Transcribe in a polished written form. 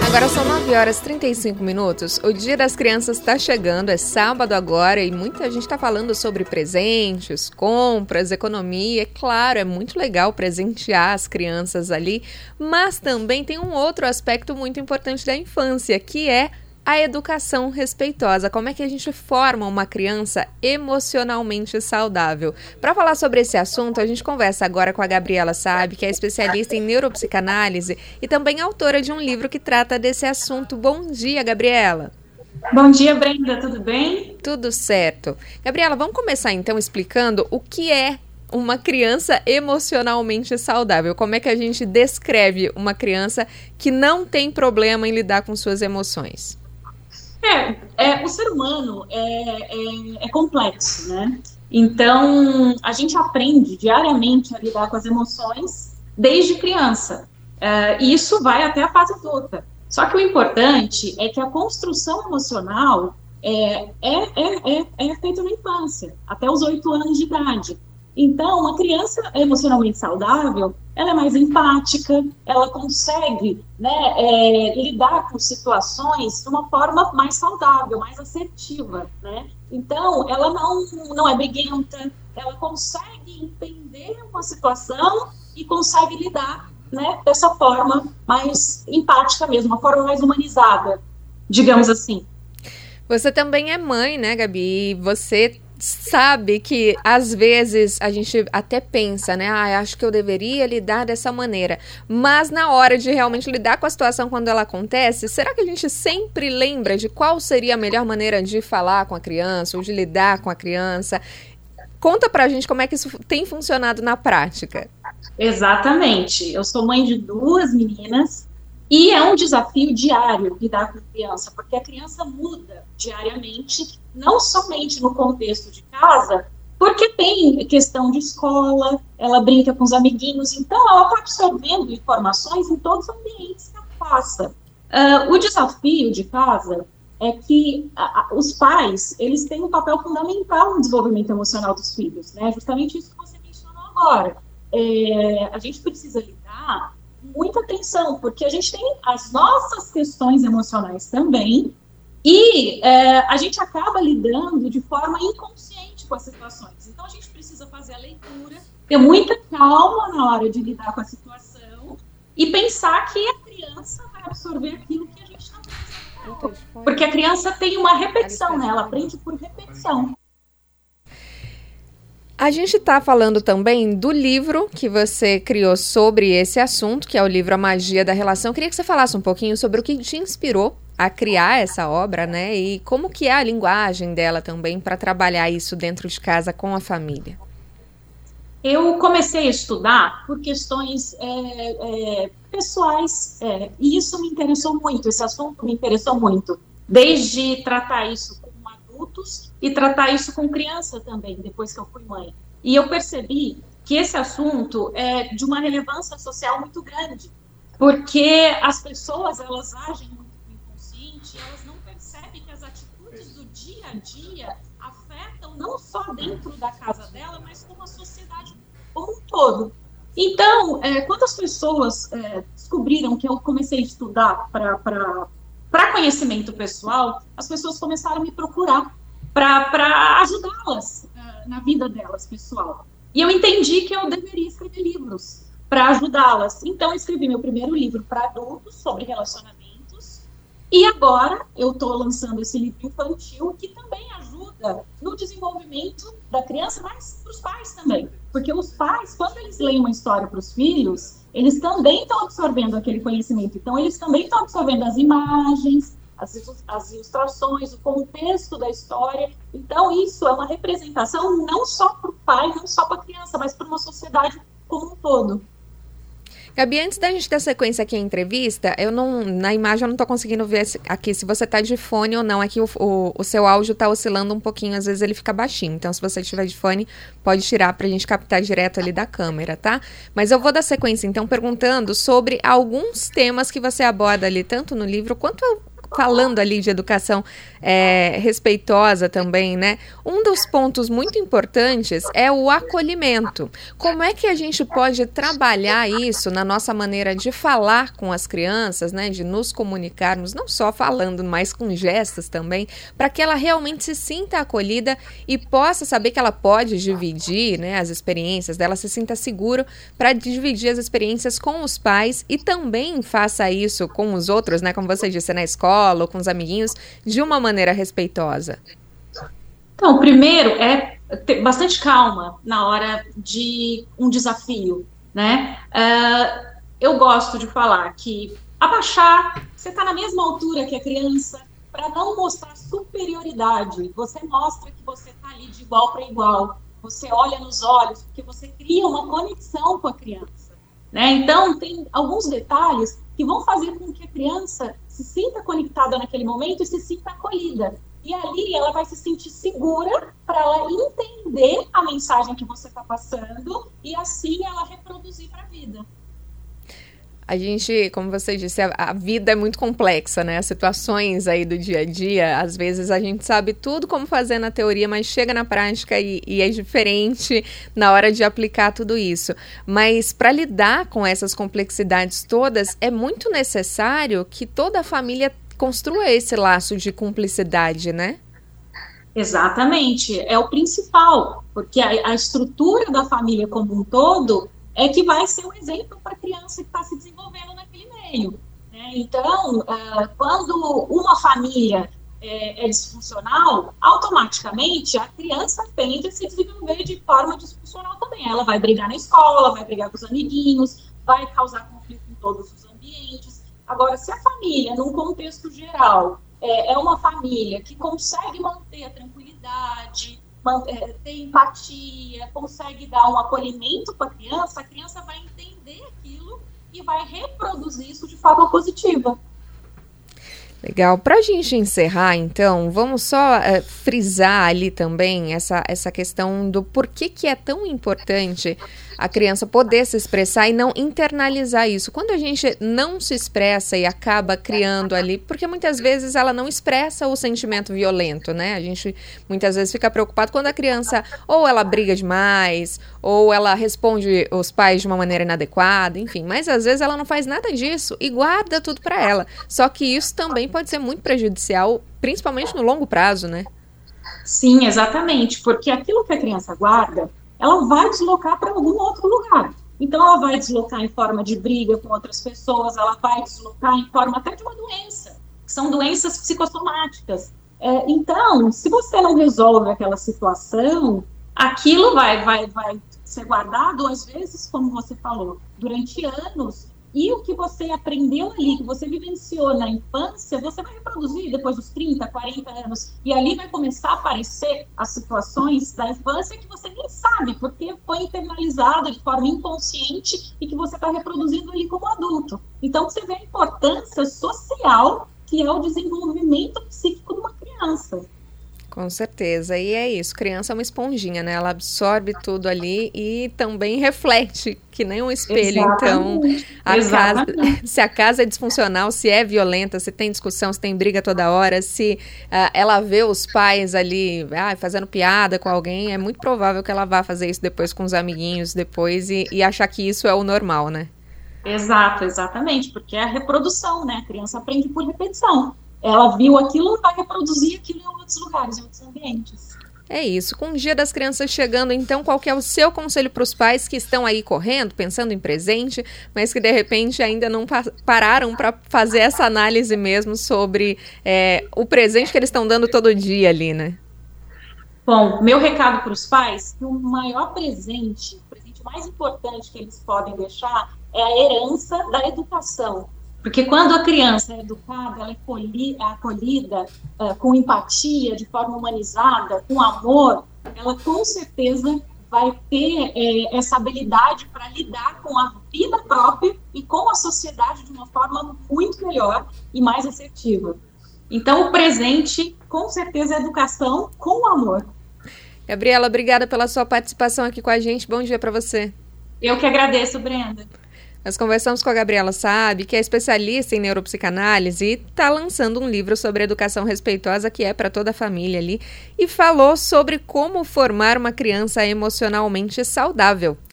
Agora são 9h35. O Dia das Crianças está chegando, é sábado agora e muita gente está falando sobre presentes, compras, economia. É claro, é muito legal presentear as crianças ali, mas também tem um outro aspecto muito importante da infância, que é a educação respeitosa. Como é que a gente forma uma criança emocionalmente saudável? Para falar sobre esse assunto, a gente conversa agora com a Gabriela Saab, que é especialista em neuropsicanálise e também autora de um livro que trata desse assunto. Bom dia, Gabriela. Bom dia, Brenda. Tudo bem? Tudo certo. Gabriela, vamos começar então explicando o que é uma criança emocionalmente saudável. Como é que a gente descreve uma criança que não tem problema em lidar com suas emoções? O ser humano é complexo, né? Então, a gente aprende diariamente a lidar com as emoções desde criança. E isso vai até a fase adulta. Só que o importante é que a construção emocional é feita na infância, até os 8 anos de idade. Então, uma criança emocionalmente saudável, ela é mais empática, ela consegue, lidar com situações de uma forma mais saudável, mais assertiva, né? Então, ela não é briguenta, ela consegue entender uma situação e consegue lidar, né, dessa forma mais empática mesmo, uma forma mais humanizada, digamos assim. Você também é mãe, né, Gabi? E você sabe que às vezes a gente até pensa, né? Acho que eu deveria lidar dessa maneira. Mas na hora de realmente lidar com a situação quando ela acontece, será que a gente sempre lembra de qual seria a melhor maneira de falar com a criança ou de lidar com a criança? Conta pra gente como é que isso tem funcionado na prática. Exatamente. Eu sou mãe de 2 meninas e é um desafio diário lidar com a criança, porque a criança muda diariamente, não somente no contexto de casa, porque tem questão de escola, ela brinca com os amiguinhos, então ela está absorvendo informações em todos os ambientes que ela passa. O desafio de casa é que os pais, eles têm um papel fundamental no desenvolvimento emocional dos filhos, né? Justamente isso que você mencionou agora. A gente precisa lidar muita atenção, porque a gente tem as nossas questões emocionais também, e a gente acaba lidando de forma inconsciente com as situações. Então, a gente precisa fazer a leitura, ter muita calma na hora de lidar com a situação e pensar que a criança vai absorver aquilo que a gente está fazendo. Porque a criança tem uma repetição, né? Ela aprende por repetição. A gente está falando também do livro que você criou sobre esse assunto, que é o livro A Magia da Relação. Queria que você falasse um pouquinho sobre o que te inspirou a criar essa obra, né? E como que é a linguagem dela também para trabalhar isso dentro de casa com a família. Eu comecei a estudar por questões pessoais, e isso me interessou muito, esse assunto me interessou muito, desde tratar isso com adultos e tratar isso com criança também, depois que eu fui mãe. E eu percebi que esse assunto é de uma relevância social muito grande, porque as pessoas, elas agem muito inconsciente, elas não percebem que as atitudes do dia a dia afetam não só dentro da casa dela, mas como a sociedade como um todo. Então, quando as pessoas descobriram que eu comecei a estudar para conhecimento pessoal, as pessoas começaram a me procurar para ajudá-las na vida delas, pessoal. E eu entendi que eu deveria escrever livros para ajudá-las. Então, eu escrevi meu primeiro livro para adultos sobre relacionamentos. E agora eu estou lançando esse livro infantil que também ajuda no desenvolvimento da criança, mas para os pais também. Porque os pais, quando eles leem uma história para os filhos, eles também estão absorvendo aquele conhecimento. Então, eles também estão absorvendo as imagens, as ilustrações, o contexto da história. Então, isso é uma representação não só para o pai, não só para a criança, mas para uma sociedade como um todo. Gabi, antes da gente dar sequência aqui à entrevista, na imagem eu não estou conseguindo ver aqui se você está de fone ou não. Aqui o seu áudio está oscilando um pouquinho, às vezes ele fica baixinho. Então, se você estiver de fone, pode tirar para a gente captar direto ali da câmera, tá? Mas eu vou dar sequência, então, perguntando sobre alguns temas que você aborda ali, tanto no livro quanto falando ali de educação respeitosa também, né? Um dos pontos muito importantes é o acolhimento. Como é que a gente pode trabalhar isso na nossa maneira de falar com as crianças, né? De nos comunicarmos, não só falando, mas com gestos também, para que ela realmente se sinta acolhida e possa saber que ela pode dividir, né, as experiências dela, se sinta seguro para dividir as experiências com os pais e também faça isso com os outros, né? Como você disse, na escola ou com os amiguinhos, de uma maneira respeitosa. Então, primeiro é ter bastante calma na hora de um desafio, né? Eu gosto de falar que abaixar, você está na mesma altura que a criança, para não mostrar superioridade. Você mostra que você está ali de igual para igual. Você olha nos olhos, porque você cria uma conexão com a criança, né? Então, tem alguns detalhes que vão fazer com que a criança se sinta conectada naquele momento e se sinta acolhida. E ali ela vai se sentir segura para ela entender a mensagem que você está passando e assim ela reproduzir para a vida. A gente, como você disse, a vida é muito complexa, né? As situações aí do dia a dia, às vezes a gente sabe tudo como fazer na teoria, mas chega na prática e é diferente na hora de aplicar tudo isso. Mas para lidar com essas complexidades todas, é muito necessário que toda a família construa esse laço de cumplicidade, né? Exatamente, é o principal, porque a estrutura da família como um todo é que vai ser um exemplo para a criança que está se desenvolvendo naquele meio, né? Então, quando uma família é disfuncional, automaticamente a criança tende a se desenvolver de forma disfuncional também. Ela vai brigar na escola, vai brigar com os amiguinhos, vai causar conflito em todos os ambientes. Agora, se a família, num contexto geral, é uma família que consegue manter a tranquilidade, ter empatia, consegue dar um acolhimento para a criança vai entender aquilo e vai reproduzir isso de forma positiva. Legal. Para a gente encerrar, então, vamos só frisar ali também essa questão do porquê que é tão importante a criança poder se expressar e não internalizar isso. Quando a gente não se expressa e acaba criando ali, porque muitas vezes ela não expressa o sentimento violento, né? A gente muitas vezes fica preocupado quando a criança ou ela briga demais, ou ela responde os pais de uma maneira inadequada, enfim. Mas às vezes ela não faz nada disso e guarda tudo para ela. Só que isso também pode ser muito prejudicial, principalmente no longo prazo, né? Sim, exatamente, porque aquilo que a criança guarda, ela vai deslocar para algum outro lugar. Então, ela vai deslocar em forma de briga com outras pessoas, ela vai deslocar em forma até de uma doença, que são doenças psicossomáticas. Então, se você não resolve aquela situação, aquilo vai ser guardado, às vezes, como você falou, durante anos. E o que você aprendeu ali, que você vivenciou na infância, você vai reproduzir depois dos 30, 40 anos. E ali vai começar a aparecer as situações da infância que você nem sabe, porque foi internalizada de forma inconsciente e que você está reproduzindo ali como adulto. Então, você vê a importância social que é o desenvolvimento psíquico de uma criança. Com certeza, e é isso, criança é uma esponjinha, né? Ela absorve tudo ali e também reflete, que nem um espelho. Exatamente. Então, se a casa é disfuncional, se é violenta, se tem discussão, se tem briga toda hora, se ela vê os pais ali fazendo piada com alguém, é muito provável que ela vá fazer isso depois com os amiguinhos depois e achar que isso é o normal, né? Exatamente, porque é a reprodução, né? A criança aprende por repetição. Ela viu aquilo e vai reproduzir aquilo em outros lugares, em outros ambientes. É isso. Com o Dia das Crianças chegando, então, qual que é o seu conselho para os pais que estão aí correndo, pensando em presente, mas que de repente ainda não pararam para fazer essa análise mesmo sobre o presente que eles estão dando todo dia ali, né? Bom, meu recado para os pais, que o maior presente, o presente mais importante que eles podem deixar é a herança da educação. Porque quando a criança é educada, ela é acolhida com empatia, de forma humanizada, com amor, ela com certeza vai ter essa habilidade para lidar com a vida própria e com a sociedade de uma forma muito melhor e mais assertiva. Então, o presente, com certeza, é a educação com amor. Gabriela, obrigada pela sua participação aqui com a gente. Bom dia para você. Eu que agradeço, Brenda. Nós conversamos com a Gabriela Sabe, que é especialista em neuropsicanálise e está lançando um livro sobre educação respeitosa que é para toda a família ali, e falou sobre como formar uma criança emocionalmente saudável.